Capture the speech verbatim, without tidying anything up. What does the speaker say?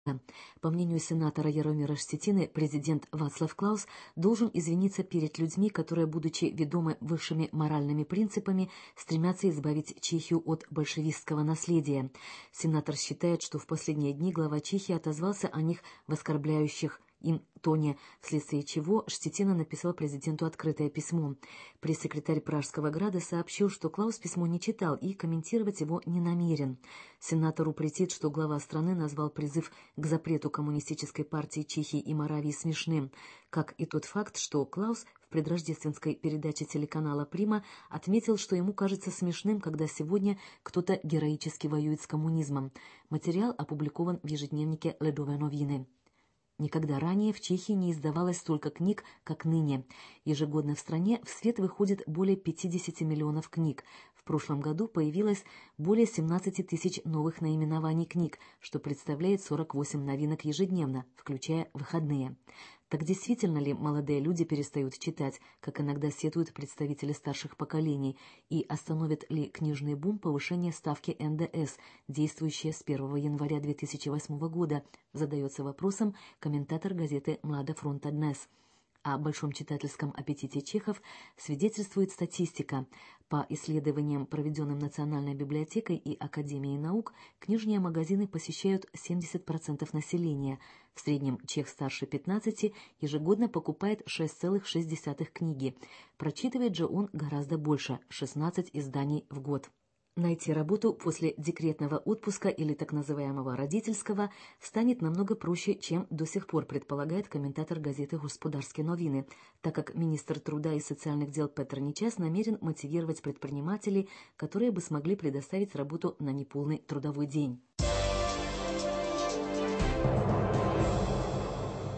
По мнению сенатора Яромира Штетины, президент Вацлав Клаус должен извиниться перед людьми, которые, будучи ведомы высшими моральными принципами, стремятся избавить Чехию от большевистского наследия. Сенатор считает, что в последние дни глава Чехии отозвался о них в оскорбляющих им тоне, вследствие чего Штетина написал президенту открытое письмо. Пресс-секретарь Пражского града сообщил, что Клаус письмо не читал и комментировать его не намерен. Сенатору претит, что глава страны назвал призыв к запрету коммунистической партии Чехии и Моравии смешным, как и тот факт, что Клаус в предрождественской передаче телеканала «Прима» отметил, что ему кажется смешным, когда сегодня кто-то героически воюет с коммунизмом. Материал опубликован в ежедневнике «Ледовые новины». Никогда ранее в Чехии не издавалось столько книг, как ныне. Ежегодно в стране в свет выходит более пятидесяти миллионов книг. В прошлом году появилось более семнадцати тысяч новых наименований книг, что представляет сорок восемь новинок ежедневно, включая выходные. Так действительно ли молодые люди перестают читать, как иногда сетуют представители старших поколений, и остановит ли книжный бум повышение ставки эн дэ эс, действующее с первого января две тысячи восьмого года, задается вопросом комментатор газеты «Млада фронта днес». О большом читательском аппетите чехов свидетельствует статистика. По исследованиям, проведенным Национальной библиотекой и Академией наук, книжные магазины посещают семьдесят процентов населения. В среднем чех старше пятнадцати ежегодно покупает шесть целых шесть десятых книги. Прочитывает же он гораздо больше – шестнадцать изданий в год. Найти работу после декретного отпуска или так называемого родительского станет намного проще, чем до сих пор предполагает комментатор газеты «Господарские новины», так как министр труда и социальных дел Петр Нечас намерен мотивировать предпринимателей, которые бы смогли предоставить работу на неполный трудовой день.